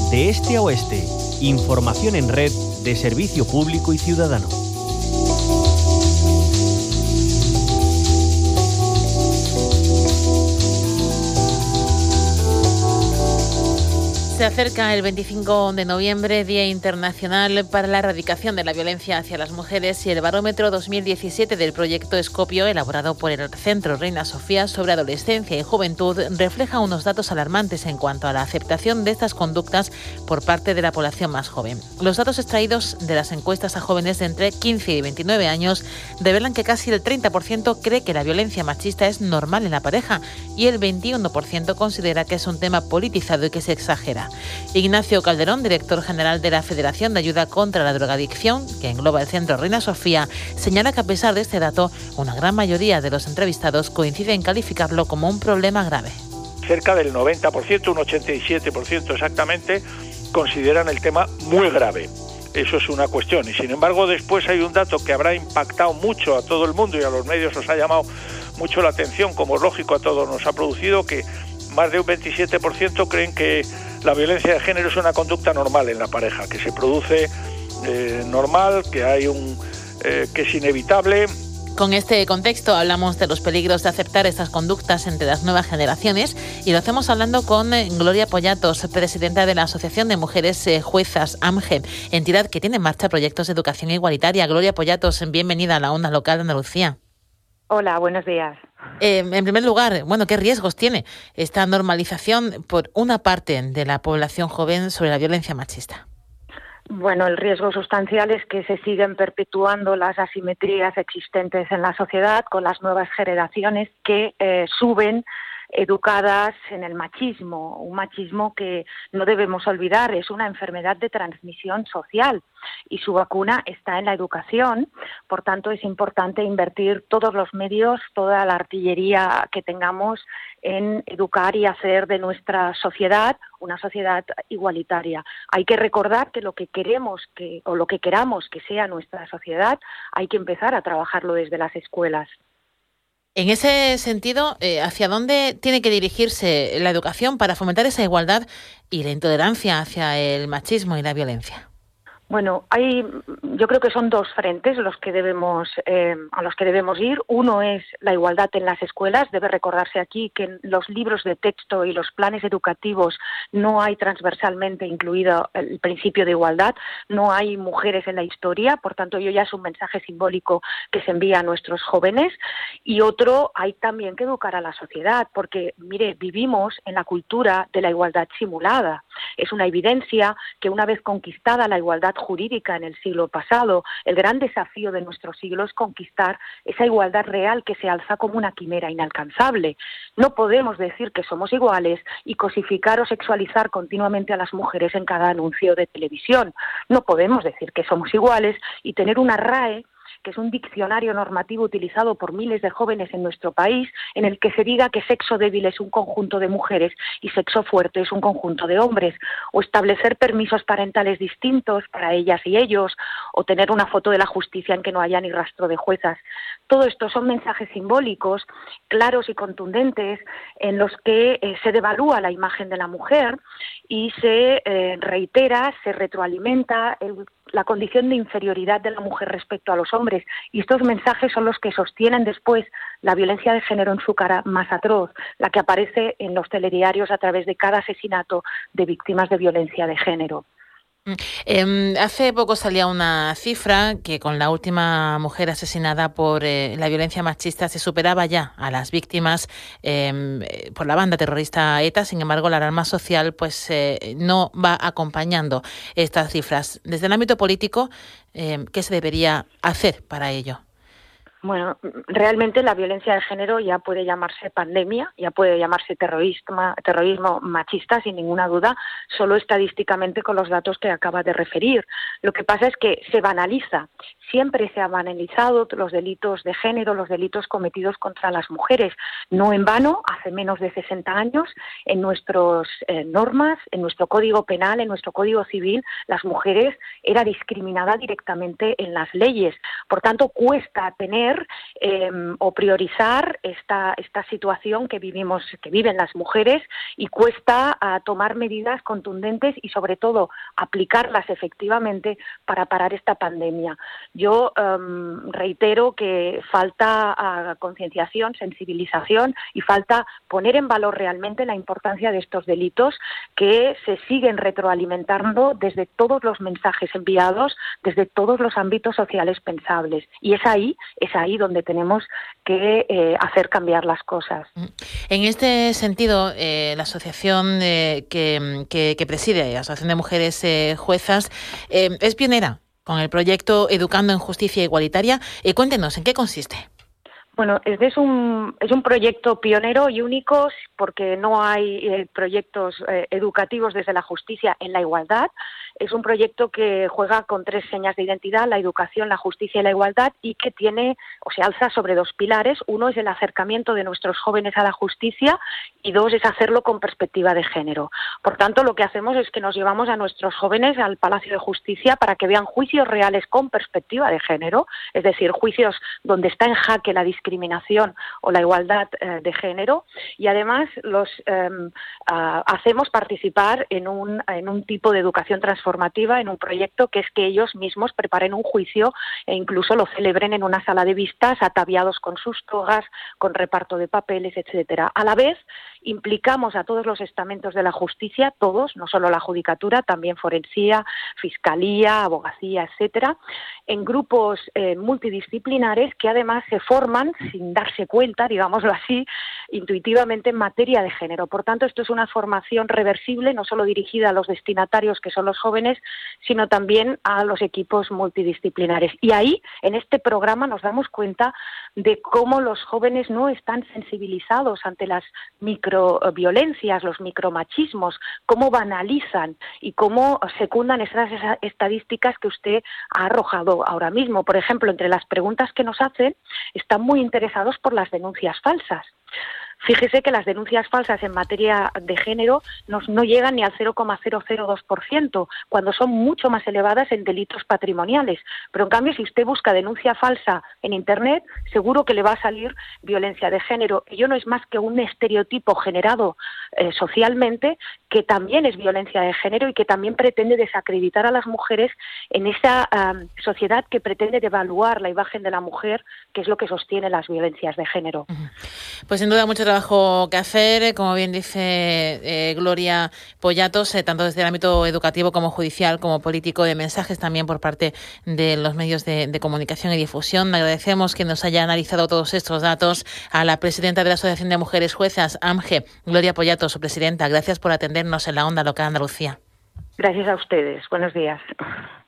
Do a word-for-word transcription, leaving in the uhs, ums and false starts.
De este a oeste, información en red de servicio público y ciudadano. Se acerca el veinticinco de noviembre, Día Internacional para la Erradicación de la Violencia hacia las Mujeres, y el barómetro dos mil diecisiete del proyecto Escopio, elaborado por el Centro Reina Sofía sobre adolescencia y juventud, refleja unos datos alarmantes en cuanto a la aceptación de estas conductas por parte de la población más joven. Los datos extraídos de las encuestas a jóvenes de entre quince y veintinueve años revelan que casi el treinta por ciento cree que la violencia machista es normal en la pareja y el veintiuno por ciento considera que es un tema politizado y que se exagera. Ignacio Calderón, director general de la Federación de Ayuda contra la Drogadicción, que engloba el Centro Reina Sofía, señala que a pesar de este dato, una gran mayoría de los entrevistados coincide en calificarlo como un problema grave. Cerca del noventa por ciento, un ochenta y siete por ciento exactamente, consideran el tema muy grave. Eso es una cuestión. Y sin embargo, después hay un dato que habrá impactado mucho a todo el mundo y a los medios os ha llamado mucho la atención, como es lógico a todos nos ha producido, que más de un veintisiete por ciento creen que la violencia de género es una conducta normal en la pareja, que se produce eh, normal, que hay un eh, que es inevitable. Con este contexto hablamos de los peligros de aceptar estas conductas entre las nuevas generaciones y lo hacemos hablando con Gloria Pollatos, presidenta de la Asociación de Mujeres Juezas AMGE, entidad que tiene en marcha proyectos de educación igualitaria. Gloria Pollatos, bienvenida a la Onda Local de Andalucía. Hola, buenos días. Eh, en primer lugar, bueno, ¿qué riesgos tiene esta normalización por una parte de la población joven sobre la violencia machista? Bueno, el riesgo sustancial es que se siguen perpetuando las asimetrías existentes en la sociedad con las nuevas generaciones que eh, suben educadas en el machismo, un machismo que no debemos olvidar, es una enfermedad de transmisión social y su vacuna está en la educación. Por tanto, es importante invertir todos los medios, toda la artillería que tengamos en educar y hacer de nuestra sociedad una sociedad igualitaria. Hay que recordar que lo que queremos que o lo que queramos que sea nuestra sociedad, hay que empezar a trabajarlo desde las escuelas. En ese sentido, eh, ¿hacia dónde tiene que dirigirse la educación para fomentar esa igualdad y la intolerancia hacia el machismo y la violencia? Bueno, hay, yo creo que son dos frentes los que debemos, eh, a los que debemos ir. Uno es la igualdad en las escuelas. Debe recordarse aquí que en los libros de texto y los planes educativos no hay transversalmente incluido el principio de igualdad. No hay mujeres en la historia, por tanto, ello ya es un mensaje simbólico que se envía a nuestros jóvenes. Y otro, hay también que educar a la sociedad, porque, mire, vivimos en la cultura de la igualdad simulada. Es una evidencia que una vez conquistada la igualdad jurídica en el siglo pasado, el gran desafío de nuestro siglo es conquistar esa igualdad real que se alza como una quimera inalcanzable. No podemos decir que somos iguales y cosificar o sexualizar continuamente a las mujeres en cada anuncio de televisión. No podemos decir que somos iguales y tener una R A E, que es un diccionario normativo utilizado por miles de jóvenes en nuestro país, en el que se diga que sexo débil es un conjunto de mujeres y sexo fuerte es un conjunto de hombres, o establecer permisos parentales distintos para ellas y ellos, o tener una foto de la justicia en que no haya ni rastro de juezas. Todo esto son mensajes simbólicos, claros y contundentes, en los que eh, se devalúa la imagen de la mujer y se eh, reitera, se retroalimenta el la condición de inferioridad de la mujer respecto a los hombres, y estos mensajes son los que sostienen después la violencia de género en su cara más atroz, la que aparece en los telediarios a través de cada asesinato de víctimas de violencia de género. Eh, hace poco salía una cifra que con la última mujer asesinada por eh, la violencia machista se superaba ya a las víctimas eh, por la banda terrorista ETA. Sin embargo, la alarma social pues eh, no va acompañando estas cifras. Desde el ámbito político, eh, ¿qué se debería hacer para ello? Bueno, realmente la violencia de género ya puede llamarse pandemia, ya puede llamarse terrorismo, terrorismo machista, sin ninguna duda, solo estadísticamente con los datos que acaba de referir. Lo que pasa es que se banaliza, siempre se han banalizado los delitos de género, los delitos cometidos contra las mujeres. No en vano, hace menos de sesenta años, en nuestras eh, normas, en nuestro Código Penal, en nuestro Código Civil, las mujeres era discriminada directamente en las leyes. Por tanto, cuesta tener eh, o priorizar esta, esta situación que vivimos, que viven las mujeres, y cuesta uh, tomar medidas contundentes y, sobre todo, aplicarlas efectivamente para parar esta pandemia. Yo um, reitero que falta uh, concienciación, sensibilización y falta poner en valor realmente la importancia de estos delitos que se siguen retroalimentando desde todos los mensajes enviados, desde todos los ámbitos sociales pensables. Y es ahí, es ahí donde tenemos que eh, hacer cambiar las cosas. En este sentido, eh, la asociación eh, que, que, que preside, la Asociación de Mujeres eh, Juezas, eh, es pionera con el proyecto Educando en Justicia Igualitaria. Eh, cuéntenos, ¿en qué consiste? Bueno, este es un, es un proyecto pionero y único porque no hay eh, proyectos eh, educativos desde la justicia en la igualdad. Es un proyecto que juega con tres señas de identidad: la educación, la justicia y la igualdad, y que tiene o se alza sobre dos pilares. Uno es el acercamiento de nuestros jóvenes a la justicia y dos es hacerlo con perspectiva de género. Por tanto, lo que hacemos es que nos llevamos a nuestros jóvenes al Palacio de Justicia para que vean juicios reales con perspectiva de género, es decir, juicios donde está en jaque la discriminación o la igualdad eh, de género, y además los eh, uh, hacemos participar en un, en un tipo de educación transformativa, en un proyecto que es que ellos mismos preparen un juicio e incluso lo celebren en una sala de vistas ataviados con sus togas, con reparto de papeles, etcétera. A la vez, implicamos a todos los estamentos de la justicia, todos, no solo la judicatura, también forensía, fiscalía, abogacía, etcétera, en grupos eh, multidisciplinares que además se forman sin darse cuenta, digámoslo así, intuitivamente en materia de género. Por tanto, esto es una formación reversible, no solo dirigida a los destinatarios, que son los jóvenes, sino también a los equipos multidisciplinares. Y ahí, en este programa, nos damos cuenta de cómo los jóvenes no están sensibilizados ante las microviolencias, los micromachismos, cómo banalizan y cómo secundan esas estadísticas que usted ha arrojado ahora mismo. Por ejemplo, entre las preguntas que nos hacen, están muy interesados por las denuncias falsas. Fíjese que las denuncias falsas en materia de género no, no llegan ni al cero coma cero cero dos por ciento, cuando son mucho más elevadas en delitos patrimoniales. Pero en cambio, si usted busca denuncia falsa en Internet, seguro que le va a salir violencia de género. Ello no es más que un estereotipo generado eh, socialmente, que también es violencia de género y que también pretende desacreditar a las mujeres en esa um, sociedad que pretende devaluar la imagen de la mujer, que es lo que sostiene las violencias de género. Pues sin duda mucho trabajo que hacer, como bien dice eh, Gloria Pollatos, eh, tanto desde el ámbito educativo como judicial, como político, de mensajes también por parte de los medios de, de comunicación y difusión. Agradecemos que nos haya analizado todos estos datos a la presidenta de la Asociación de Mujeres Juezas, A M G, Gloria Pollatos, su presidenta. Gracias por atendernos en la Onda Local Andalucía. Gracias a ustedes. Buenos días.